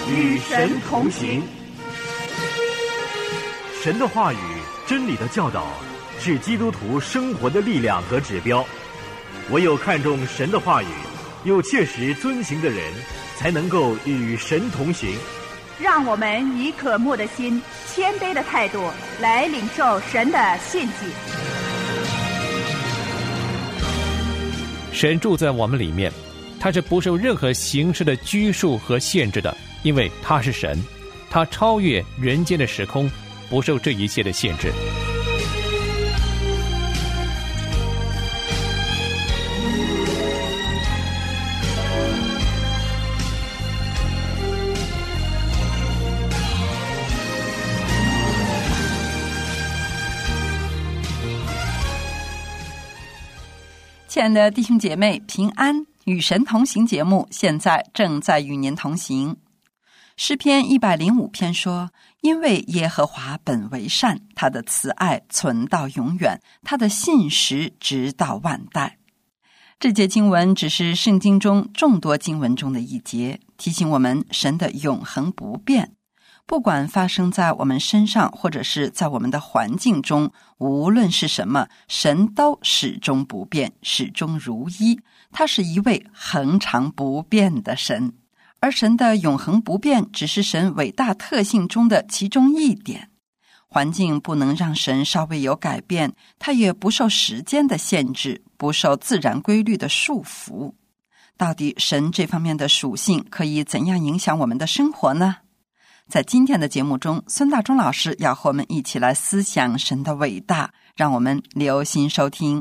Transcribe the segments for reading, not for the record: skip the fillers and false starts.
与神同行。 神的话语、真理的教导是基督徒生活的力量和指标。唯有看重神的话语，又切实遵行的人，才能够与神同行。 让我们以渴慕的心、谦卑的态度来领受神的信息。 神住在我们里面，他是不受任何形式的拘束和限制的，因为他是神，他超越人间的时空，不受这一切的限制。 亲爱的弟兄姐妹，平安，与神同行节目现在正在与您同行。诗篇105篇说，因为耶和华本为善，他的慈爱存到永远，他的信实直到万代。这节经文只是圣经中众多经文中的一节，提醒我们神的永恒不变。不管发生在我们身上，或者是在我们的环境中，无论是什么，神都始终不变，始终如一。他是一位恒常不变的神，而神的永恒不变只是神伟大特性中的其中一点。环境不能让神稍微有改变，他也不受时间的限制，不受自然规律的束缚。到底神这方面的属性可以怎样影响我们的生活呢？在今天的节目中，孙大中老师要和我们一起来思想神的伟大，让我们留心收听。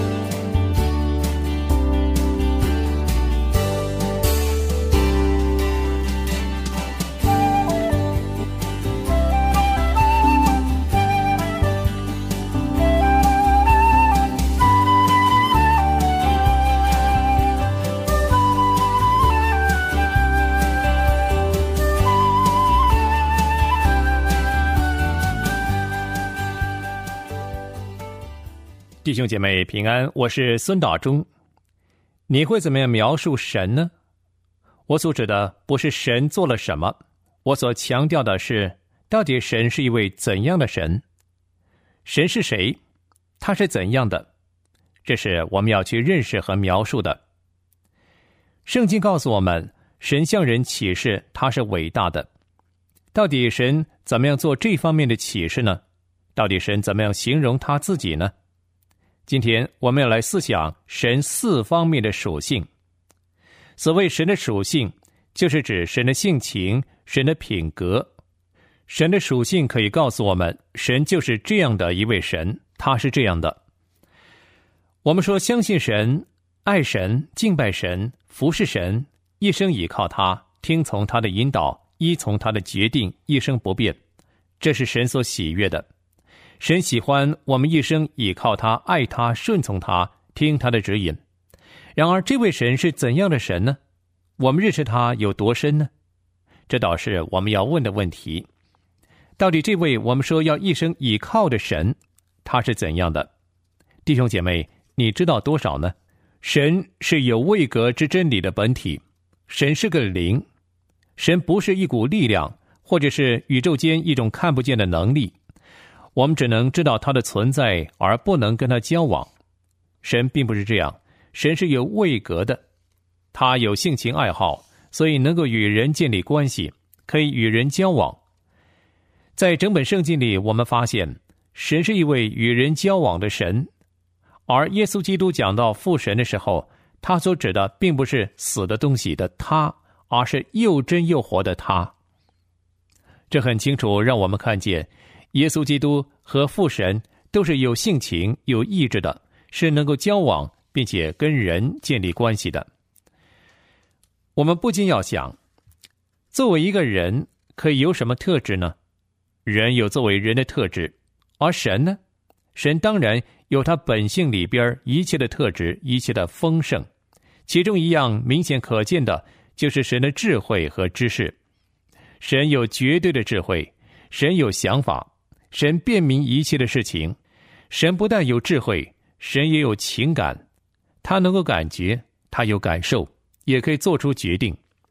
弟兄姐妹平安，我是孙大中。你会怎么样描述神呢？我所指的不是神做了什么，我所强调的是，到底神是一位怎样的神？神是谁？他是怎样的？这是我们要去认识和描述的。圣经告诉我们，神向人启示他是伟大的。到底神怎么样做这方面的启示呢？到底神怎么样形容他自己呢？今天我们要来思想神4方面的属性。所谓神的属性，就是指神的性情、神的品格。神的属性可以告诉我们，神就是这样的一位神，他是这样的。我们说相信神、爱神、敬拜神、服侍神，一生倚靠他，听从他的引导，依从他的决定，一生不变，这是神所喜悦的。神喜欢我们一生倚靠他，爱他，顺从他，听他的指引。然而这位神是怎样的神呢？我们认识他有多深呢？这倒是我们要问的问题。到底这位我们说要一生倚靠的神，他是怎样的？弟兄姐妹，你知道多少呢？神是有位格之真理的本体，神是个灵，神不是一股力量，或者是宇宙间一种看不见的能力。我们只能知道他的存在，而不能跟他交往。神并不是这样，神是有位格的，他有性情爱好，所以能够与人建立关系，可以与人交往。在整本圣经里，我们发现神是一位与人交往的神，而耶稣基督讲到父神的时候，他所指的并不是死的东西的他，而是又真又活的他。这很清楚让我们看见耶稣基督和父神都是有性情、有意志的，是能够交往并且跟人建立关系的。我们不禁要想，作为一个人可以有什么特质呢？人有作为人的特质，而神呢？神当然有他本性里边一切的特质，一切的丰盛。其中一样明显可见的就是神的智慧和知识。神有绝对的智慧，神有想法，神辨明一切的事情。神不但有智慧，神也有情感，他能够感觉，他有感受，也可以做出决定。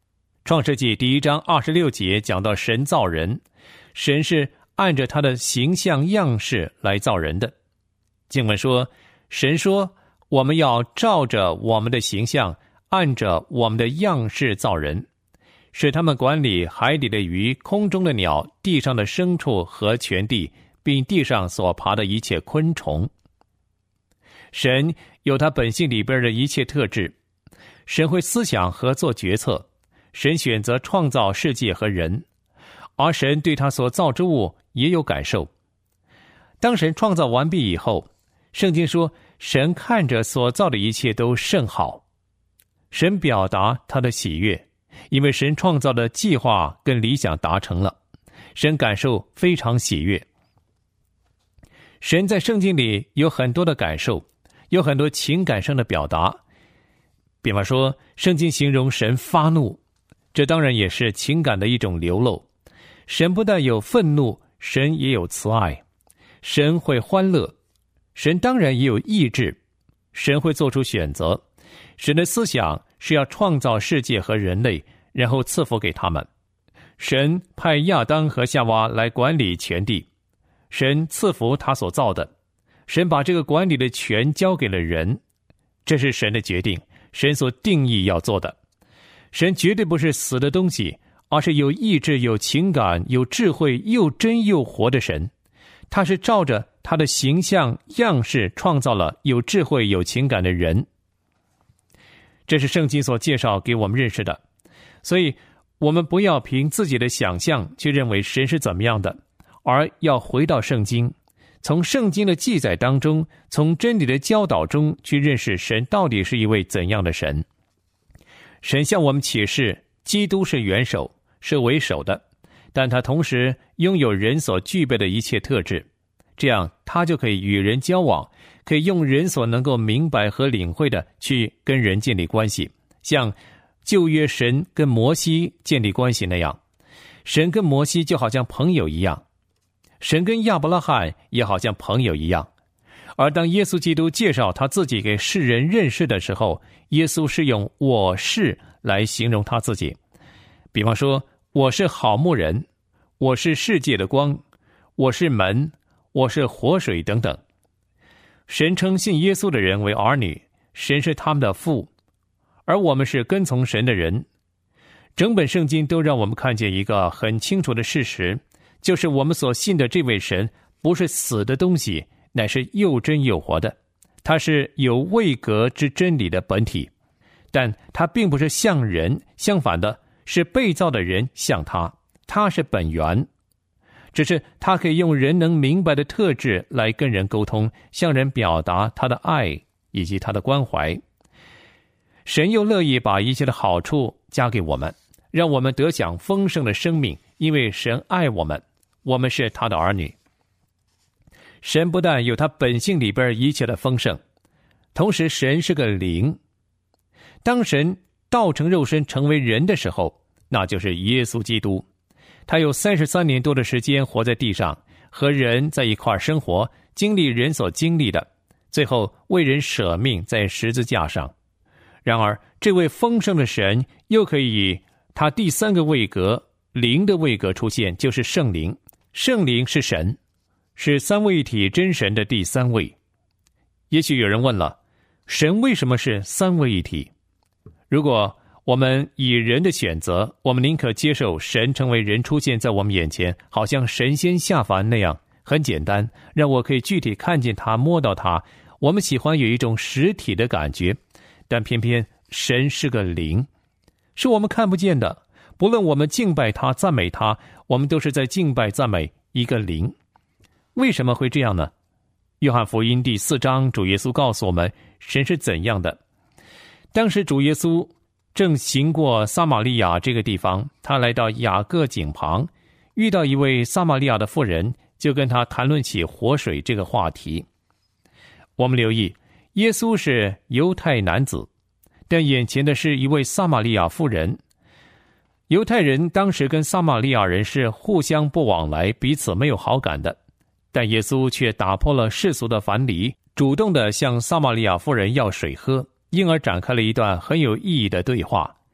创世纪1章26节讲到神造人，神是按着他的形象样式来造人的。经文说，神说我们要照着我们的形象，按着我们的样式造人，使他们管理海里的鱼、空中的鸟、地上的牲畜和全地，并地上所爬的一切昆虫。神有他本性里边的一切特质，神会思想和做决策，神选择创造世界和人，而神对他所造之物也有感受。当神创造完毕以后，圣经说神看着所造的一切都甚好，神表达他的喜悦，因为神创造的计划跟理想达成了，神感受非常喜悦。神在圣经里有很多的感受，有很多情感上的表达。比方说，圣经形容神发怒，这当然也是情感的一种流露。神不但有愤怒，神也有慈爱。神会欢乐，神当然也有意志，神会做出选择。神的思想是要创造世界和人类，然后赐福给他们。神派亚当和夏娃来管理全地，神赐福他所造的，神把这个管理的权交给了人，这是神的决定，神所定义要做的。神绝对不是死的东西，而是有意志、有情感、有智慧、又真又活的神。他是照着他的形象样式创造了有智慧、有情感的人。这是圣经所介绍给我们认识的。所以我们不要凭自己的想象去认为神是怎么样的，而要回到圣经，从圣经的记载当中，从真理的教导中去认识神到底是一位怎样的神。神向我们启示基督是元首，是为首的，但他同时拥有人所具备的一切特质，这样他就可以与人交往，可以用人所能够明白和领会的去跟人建立关系，像旧约神跟摩西建立关系那样。神跟摩西就好像朋友一样，神跟亚伯拉罕也好像朋友一样。而当耶稣基督介绍他自己给世人认识的时候，耶稣是用我是来形容他自己。比方说，我是好牧人，我是世界的光，我是门，我是活水等等。神称信耶稣的人为儿女，神是他们的父，而我们是跟从神的人。整本圣经都让我们看见一个很清楚的事实，就是我们所信的这位神不是死的东西，乃是又真又活的。他是有位格之真理的本体，但他并不是像人，相反的是被造的人像他，他是本源。只是他可以用人能明白的特质来跟人沟通，向人表达他的爱以及他的关怀。神又乐意把一切的好处加给我们，让我们得享丰盛的生命，因为神爱我们，我们是他的儿女。神不但有他本性里边一切的丰盛，同时神是个灵。当神道成肉身成为人的时候，那就是耶稣基督。他有33年多的时间活在地上，和人在一块生活，经历人所经历的，最后为人舍命在十字架上。然而这位丰盛的神又可以以他第三个位格，灵的位格出现，就是圣灵。圣灵是神，是三位一体真神的第三位。也许有人问了，神为什么是三位一体？如果我们以人的选择，我们宁可接受神成为人出现在我们眼前，好像神仙下凡那样，很简单，让我可以具体看见他，摸到他。我们喜欢有一种实体的感觉，但偏偏神是个灵，是我们看不见的。不论我们敬拜他、赞美他，我们都是在敬拜、赞美一个灵。为什么会这样呢？约翰福音第4章，主耶稣告诉我们神是怎样的。当时主耶稣正行过撒玛利亚这个地方，他来到雅各井旁，遇到一位撒玛利亚的妇人，就跟他谈论起活水这个话题。我们留意，耶稣是犹太男子，但眼前的是一位撒玛利亚妇人。犹太人当时跟撒玛利亚人是互相不往来，彼此没有好感的，但耶稣却打破了世俗的藩篱，主动地向撒玛利亚妇人要水喝，因而展开了一段很有意义的对话。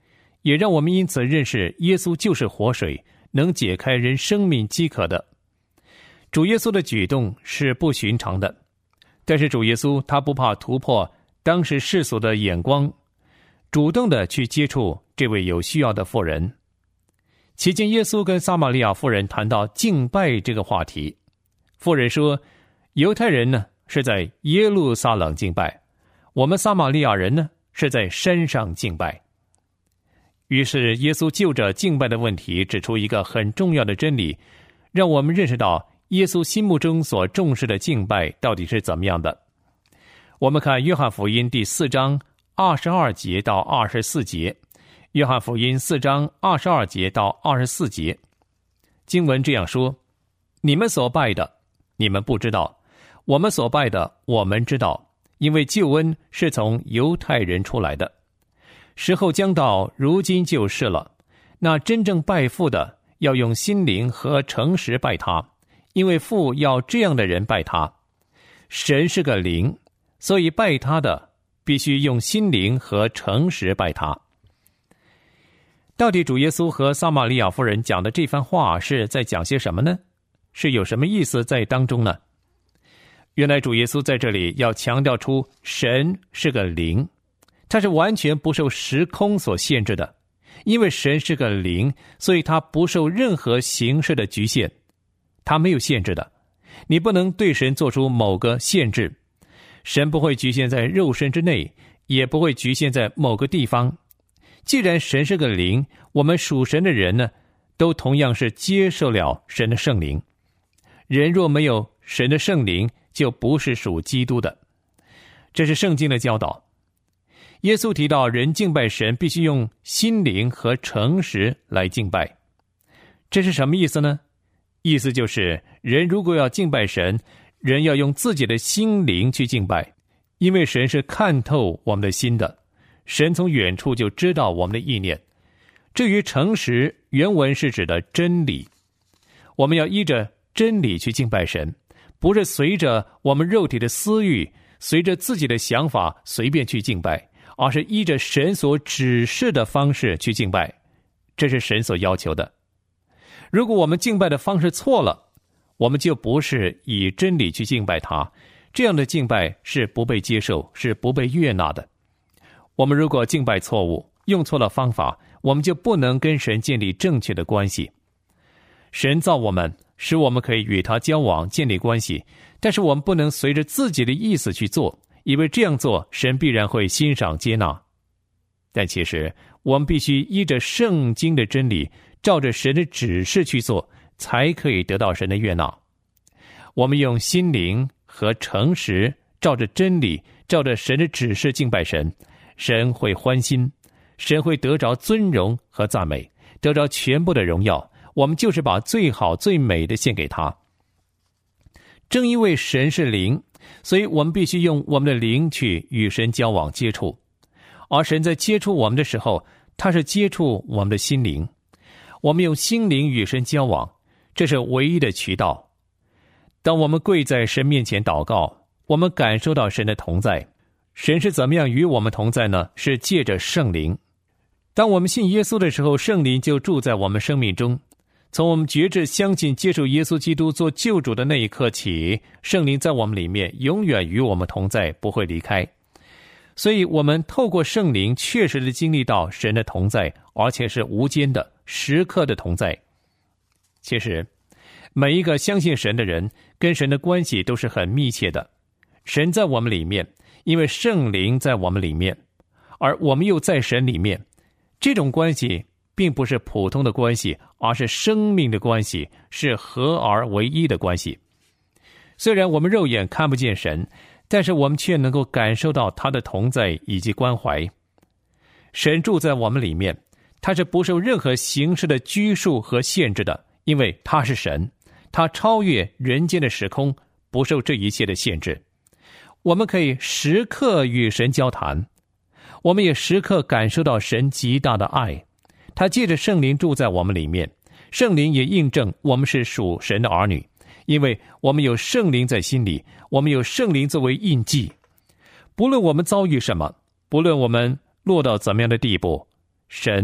也让我们因此认识耶稣就是活水，能解开人生命饥渴的。主耶稣的举动是不寻常的，但是主耶稣他不怕突破当时世俗的眼光，主动的去接触这位有需要的妇人。期间耶稣跟撒玛利亚妇人谈到敬拜这个话题，妇人说，犹太人呢是在耶路撒冷敬拜，我们撒玛利亚人呢是在山上敬拜。于是耶稣就着敬拜的问题指出一个很重要的真理，让我们认识到耶稣心目中所重视的敬拜到底是怎么样的。我们看约翰福音第4章22节到24节，约翰福音4章22节到24节，经文这样说，你们所拜的你们不知道，我们所拜的我们知道，因为救恩是从犹太人出来的。时候将到，如今就是了，那真正拜父的要用心灵和诚实拜他，因为父要这样的人拜他。神是个灵，所以拜他的必须用心灵和诚实拜他。到底主耶稣和撒玛利亚妇人讲的这番话是在讲些什么呢？是有什么意思在当中呢？原来主耶稣在这里要强调出神是个灵，他是完全不受时空所限制的，因为神是个灵，所以他不受任何形式的局限，他没有限制的，你不能对神做出某个限制，神不会局限在肉身之内，也不会局限在某个地方。既然神是个灵，我们属神的人呢，都同样是接受了神的圣灵。人若没有神的圣灵，就不是属基督的。这是圣经的教导。耶稣提到人敬拜神必须用心灵和诚实来敬拜，这是什么意思呢？意思就是人如果要敬拜神，人要用自己的心灵去敬拜，因为神是看透我们的心的，神从远处就知道我们的意念。至于诚实，原文是指的真理，我们要依着真理去敬拜神，不是随着我们肉体的私欲，随着自己的想法随便去敬拜，而是依着神所指示的方式去敬拜，这是神所要求的。如果我们敬拜的方式错了，我们就不是以真理去敬拜他，这样的敬拜是不被接受，是不被悦纳的。我们如果敬拜错误，用错了方法，我们就不能跟神建立正确的关系。神造我们，使我们可以与他交往，建立关系，但是我们不能随着自己的意思去做，以为这样做神必然会欣赏接纳。但其实我们必须依着圣经的真理，照着神的指示去做，才可以得到神的悦纳。我们用心灵和诚实，照着真理，照着神的指示敬拜神，神会欢心，神会得着尊荣和赞美，得着全部的荣耀。我们就是把最好最美的献给他。正因为神是灵，所以我们必须用我们的灵去与神交往接触，而神在接触我们的时候，他是接触我们的心灵。我们用心灵与神交往，这是唯一的渠道。当我们跪在神面前祷告，我们感受到神的同在。神是怎么样与我们同在呢？是借着圣灵。当我们信耶稣的时候，圣灵就住在我们生命中。从我们决志相信接受耶稣基督做救主的那一刻起，圣灵在我们里面永远与我们同在，不会离开。所以我们透过圣灵确实的经历到神的同在，而且是无间的时刻的同在。其实每一个相信神的人跟神的关系都是很密切的，神在我们里面，因为圣灵在我们里面，而我们又在神里面，这种关系并不是普通的关系，而是生命的关系，是合而为一的关系。虽然我们肉眼看不见神，但是我们却能够感受到他的同在以及关怀。神住在我们里面，他是不受任何形式的拘束和限制的，因为他是神，他超越人间的时空，不受这一切的限制。我们可以时刻与神交谈，我们也时刻感受到神极大的爱。他借着圣灵住在我们里面，圣灵也印证我们是属神的儿女，因为我们有圣灵在心里，我们有圣灵作为印记。不论我们遭遇什么，不论我们落到怎么样的地步，神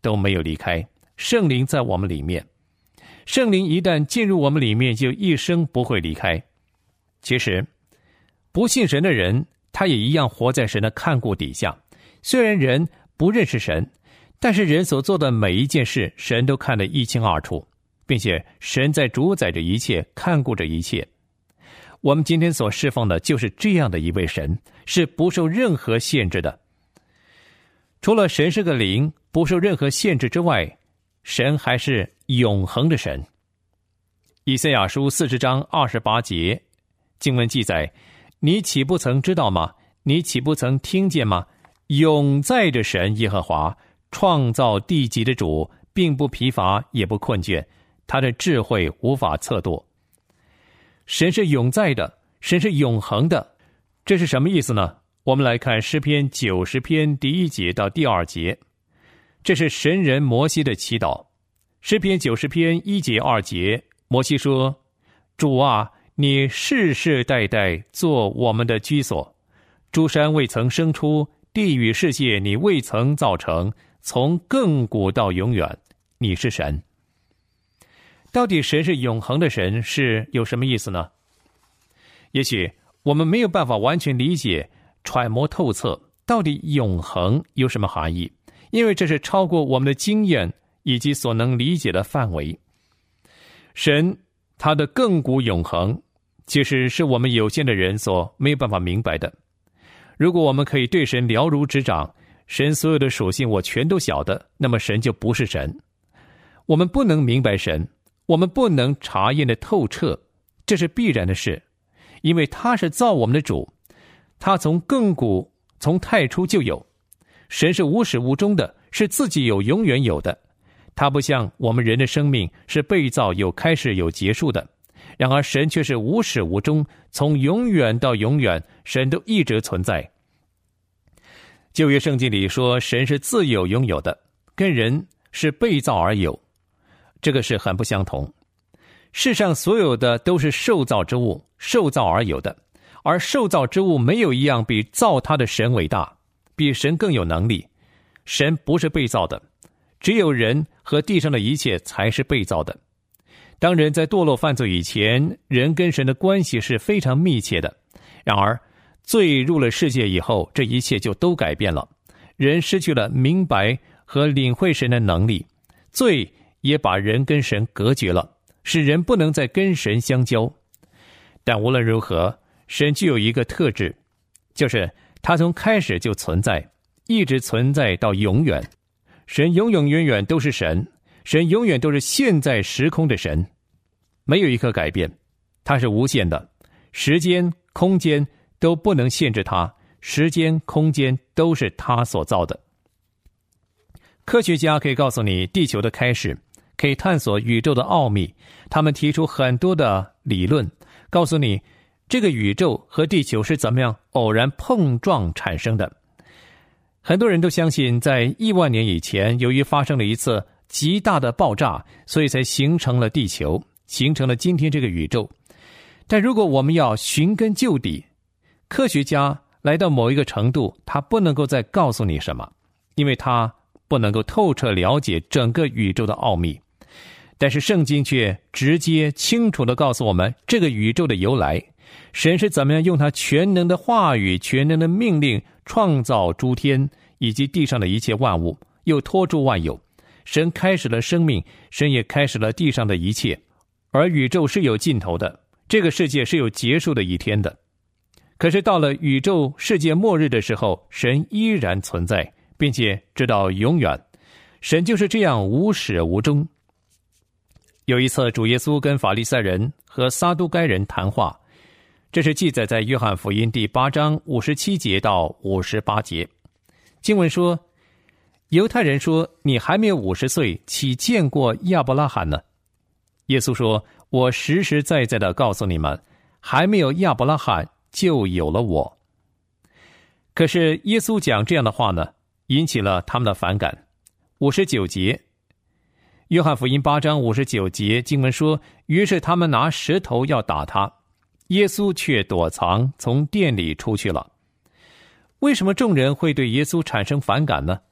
都没有离开，圣灵在我们里面。圣灵一旦进入我们里面，就一生不会离开。其实不信神的人，他也一样活在神的看顾底下。虽然人不认识神，但是人所做的每一件事，神都看得一清二楚，并且神在主宰着一切，看顾着一切。我们今天所侍奉的就是这样的一位神，是不受任何限制的。除了神是个灵，不受任何限制之外，神还是永恒的神。以赛亚书40章28节经文记载，你岂不曾知道吗？你岂不曾听见吗？永在的神耶和华，创造地极的主，并不疲乏也不困倦，他的智慧无法测度。神是永在的，神是永恒的，这是什么意思呢？我们来看诗篇90篇第1节到第2节，这是神人摩西的祈祷。诗篇90篇1节2节，摩西说：主啊，你世世代代做我们的居所，诸山未曾生出，地与世界你未曾造成，从亘古到永远，你是神。到底神是永恒的神是有什么意思呢？也许我们没有办法完全理解揣摩透彻到底永恒有什么含义，因为这是超过我们的经验以及所能理解的范围。神他的亘古永恒，其实是我们有限的人所没有办法明白的。如果我们可以对神了如指掌，神所有的属性我全都晓得，那么神就不是神。我们不能明白神，我们不能查验的透彻，这是必然的事，因为他是造我们的主，他从亘古从太初就有。神是无始无终的，是自己有永远有的。他不像我们人的生命是被造有开始有结束的，然而神却是无始无终，从永远到永远，神都一直存在。旧约圣经里说神是自有拥有的，跟人是被造而有，这个是很不相同。世上所有的都是受造之物，受造而有的，而受造之物没有一样比造他的神伟大，比神更有能力。神不是被造的，只有人和地上的一切才是被造的。当人在堕落犯罪以前，人跟神的关系是非常密切的，然而罪入了世界以后，这一切就都改变了，人失去了明白和领会神的能力，罪也把人跟神隔绝了，使人不能再跟神相交。但无论如何，神具有一个特质，就是他从开始就存在，一直存在到永远。神永永远远都是神，神永远都是现在时空的神，没有一刻改变，他是无限的，时间空间都不能限制他，时间空间都是他所造的。科学家可以告诉你地球的开始，可以探索宇宙的奥秘，他们提出很多的理论，告诉你这个宇宙和地球是怎么样偶然碰撞产生的。很多人都相信在亿万年以前，由于发生了一次极大的爆炸，所以才形成了地球，形成了今天这个宇宙。但如果我们要寻根究底，科学家来到某一个程度，他不能够再告诉你什么，因为他不能够透彻了解整个宇宙的奥秘。但是圣经却直接清楚地告诉我们这个宇宙的由来，神是怎么样用他全能的话语、全能的命令创造诸天以及地上的一切万物，又托住万有。神开始了生命，神也开始了地上的一切，而宇宙是有尽头的，这个世界是有结束的一天的。可是到了宇宙世界末日的时候，神依然存在，并且直到永远。神就是这样无始无终。有一次，主耶稣跟法利赛人和撒都该人谈话，这是记载在约翰福音第8章57节到58节。经文说，犹太人说，你还没有50岁，岂见过亚伯拉罕呢？耶稣说，我实实在在的告诉你们，还没有亚伯拉罕就有了我。可是耶稣讲这样的话呢，引起了他们的反感。59节，约翰福音8章59节经文说，于是他们拿石头要打他，耶稣却躲藏，从店里出去了。为什么众人会对耶稣产生反感呢？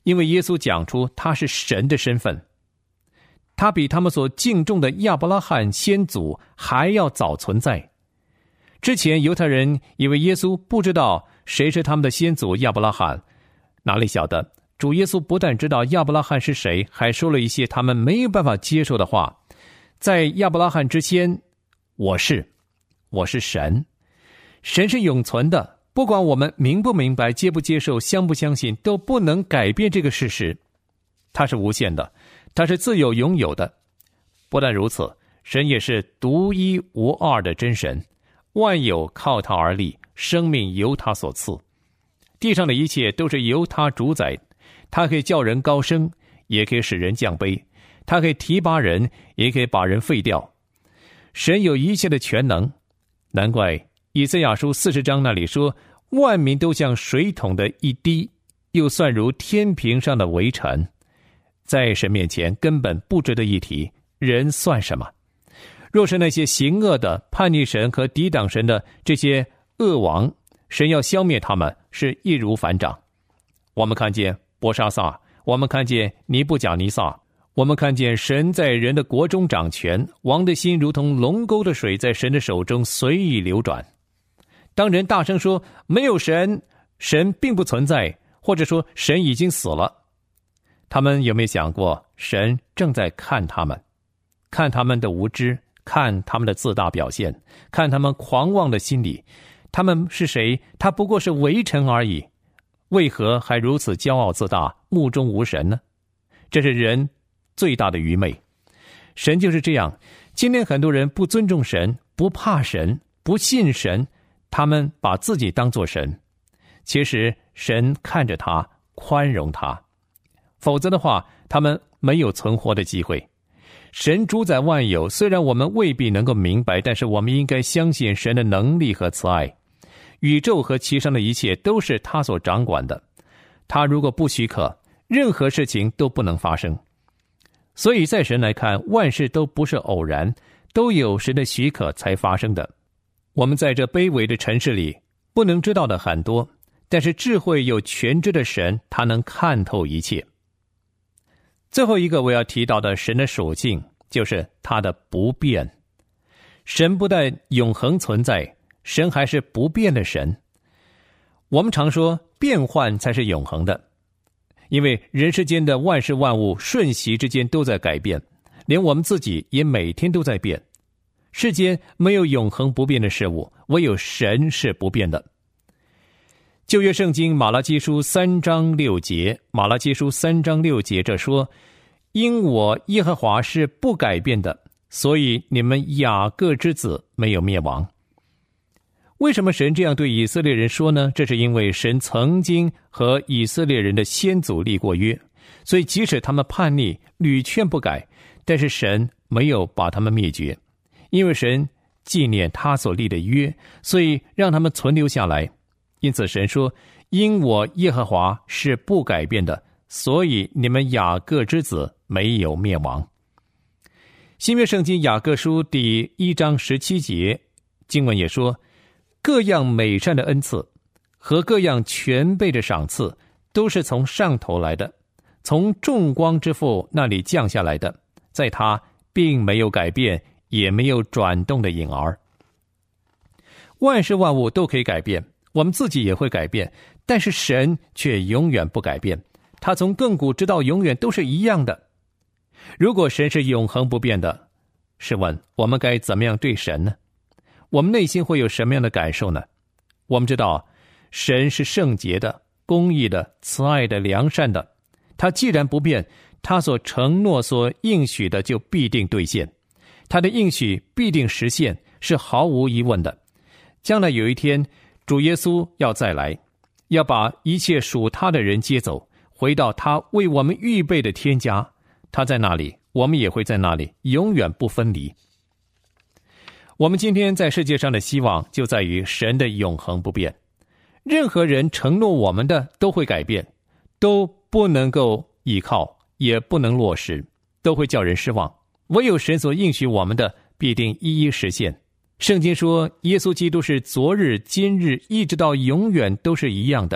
因为耶稣讲出他是神的身份。他比他们所敬重的亚伯拉罕先祖还要早存在。之前犹太人以为耶稣不知道谁是他们的先祖亚伯拉罕，哪里晓得主耶稣不但知道亚伯拉罕是谁，还说了一些他们没有办法接受的话。在亚伯拉罕之前，我是神。神是永存的，不管我们明不明白、接不接受、相不相信，都不能改变这个事实。他是无限的，他是自有永有的。不但如此，神也是独一无二的真神，万有靠他而立，生命由他所赐。地上的一切都是由他主宰，他可以叫人高升，也可以使人降卑，他可以提拔人，也可以把人废掉。神有一切的全能，难怪以赛亚书40章那里说，万民都像水桶的一滴，又算如天平上的微尘。在神面前根本不值得一提，人算什么？若是那些行恶的、叛逆神和抵挡神的这些恶王，神要消灭他们，是易如反掌。我们看见伯沙撒，我们看见尼布甲尼撒，我们看见神在人的国中掌权，王的心如同龙沟的水，在神的手中随意流转。当人大声说没有神，神并不存在，或者说神已经死了，他们有没有想过，神正在看他们，看他们的无知，看他们的自大表现，看他们狂妄的心理。他们是谁？他不过是微尘而已，为何还如此骄傲自大，目中无神呢？这是人最大的愚昧。神就是这样，今天很多人不尊重神，不怕神，不信神，他们把自己当作神。其实神看着他，宽容他，否则的话，他们没有存活的机会。神主宰万有，虽然我们未必能够明白，但是我们应该相信神的能力和慈爱。宇宙和其上的一切都是他所掌管的，他如果不许可，任何事情都不能发生。所以在神来看，万事都不是偶然，都有神的许可才发生的。我们在这卑微的尘世里，不能知道的很多，但是智慧有全知的神，他能看透一切。最后一个我要提到的神的属性，就是他的不变。神不但永恒存在，神还是不变的神。我们常说变换才是永恒的，因为人世间的万事万物瞬息之间都在改变，连我们自己也每天都在变。世间没有永恒不变的事物，唯有神是不变的。旧约圣经马拉基书3章6节，马拉基书3章6节这说，因我耶和华是不改变的，所以你们雅各之子没有灭亡。为什么神这样对以色列人说呢？这是因为神曾经和以色列人的先祖立过约，所以即使他们叛逆，屡劝不改，但是神没有把他们灭绝，因为神纪念他所立的约，所以让他们存留下来。因此神说，因我耶和华是不改变的，所以你们雅各之子没有灭亡。新约圣经雅各书第1章17节经文也说，各样美善的恩赐和各样全备的赏赐都是从上头来的，从众光之父那里降下来的，在他并没有改变，也没有转动的影儿。万事万物都可以改变，我们自己也会改变，但是神却永远不改变，他从亘古直到永远都是一样的。如果神是永恒不变的，试问我们该怎么样对神呢？我们内心会有什么样的感受呢？我们知道神是圣洁的、公义的、慈爱的、良善的，他既然不变，他所承诺所应许的就必定兑现，他的应许必定实现，是毫无疑问的。将来有一天，主耶稣要再来，要把一切属他的人接走，回到他为我们预备的天家。他在那里，我们也会在那里，永远不分离。我们今天在世界上的希望就在于神的永恒不变。任何人承诺我们的都会改变，都不能够依靠，也不能落实，都会叫人失望。唯有神所应许我们的必定一一实现。圣经说，耶稣基督是昨日、今日一直到永远都是一样的。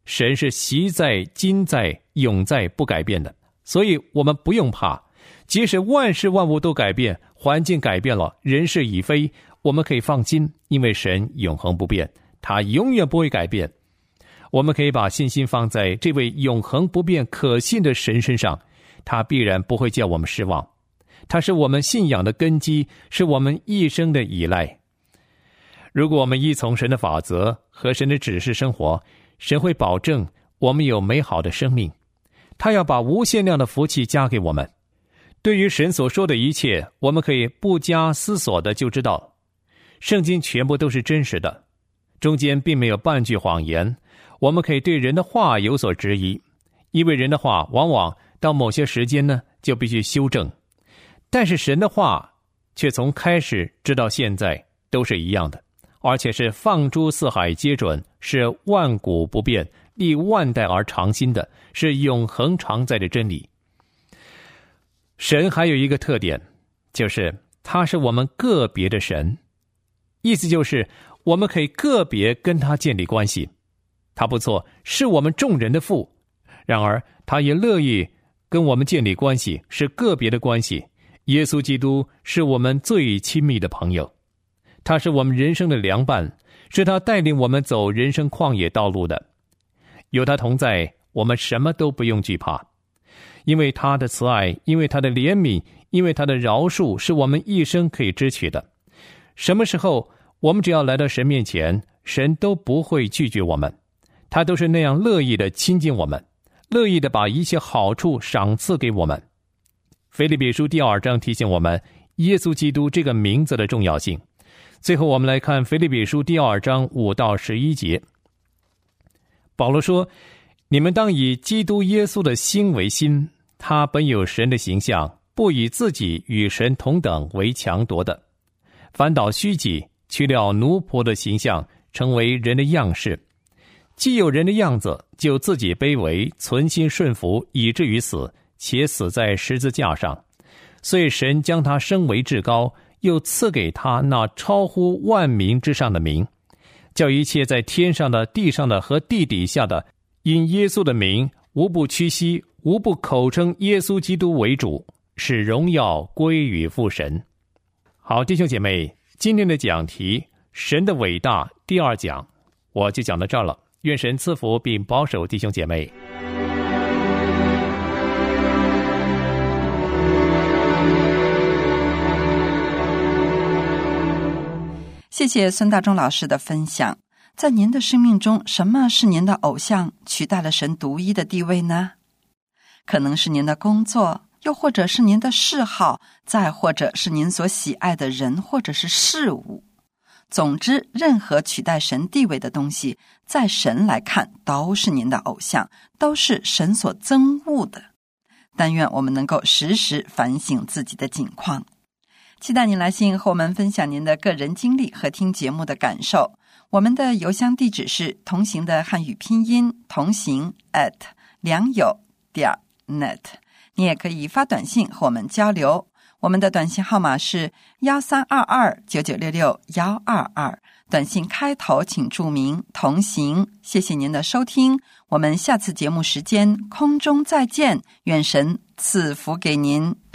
神是昔在、今在、永在不改变的，所以我们不用怕。即使万事万物都改变，环境改变了，人事已非，我们可以放心，因为神永恒不变，他永远不会改变。我们可以把信心放在这位永恒不变可信的神身上，他必然不会叫我们失望。他是我们信仰的根基，是我们一生的依赖。如果我们依从神的法则和神的指示生活，神会保证我们有美好的生命，他要把无限量的福气加给我们。对于神所说的一切，我们可以不加思索的就知道，圣经全部都是真实的，中间并没有半句谎言。我们可以对人的话有所质疑，因为人的话往往到某些时间呢就必须修正，但是神的话却从开始直到现在都是一样的，而且是放诸四海皆准，是万古不变，历万代而长新的，是永恒常在的真理。神还有一个特点，就是他是我们个别的神，意思就是我们可以个别跟他建立关系。他不错，是我们众人的父，然而他也乐意跟我们建立关系，是个别的关系。耶稣基督是我们最亲密的朋友，他是我们人生的良伴，是他带领我们走人生旷野道路的。有他同在，我们什么都不用惧怕，因为他的慈爱，因为他的怜悯，因为他的饶恕，是我们一生可以支取的。什么时候我们只要来到神面前，神都不会拒绝我们，他都是那样乐意的亲近我们，乐意的把一切好处赏赐给我们。腓立比书第2章提醒我们耶稣基督这个名字的重要性。最后我们来看腓立比书第2章5到11节。保罗说，你们当以基督耶稣的心为心，他本有神的形象，不以自己与神同等为强夺的，反倒虚己，取了奴仆的形象，成为人的样式。既有人的样子，就自己卑微，存心顺服，以至于死，且死在十字架上。所以神将他升为至高，又赐给他那超乎万民之上的名，叫一切在天上的、地上的和地底下的，因耶稣的名，无不屈膝，无不口称耶稣基督为主，使荣耀归于父神。好，弟兄姐妹，今天的讲题神的伟大第2讲我就讲到这儿了。愿神赐福并保守弟兄姐妹。 谢谢孙大中老师的分享。在您的生命中，什么是您的偶像取代了神独一的地位呢？可能是您的工作，又或者是您的嗜好，再或者是您所喜爱的人或者是事物。总之，任何取代神地位的东西，在神来看都是您的偶像，都是神所憎恶的。但愿我们能够时时反省自己的境况。期待您来信和我们分享您的个人经历和听节目的感受。我们的邮箱地址是同行的汉语拼音同行@良友.net。你也可以发短信和我们交流。我们的短信号码是13229966-122，短信开头请注明同行。谢谢您的收听，我们下次节目时间空中再见，愿神赐福给您。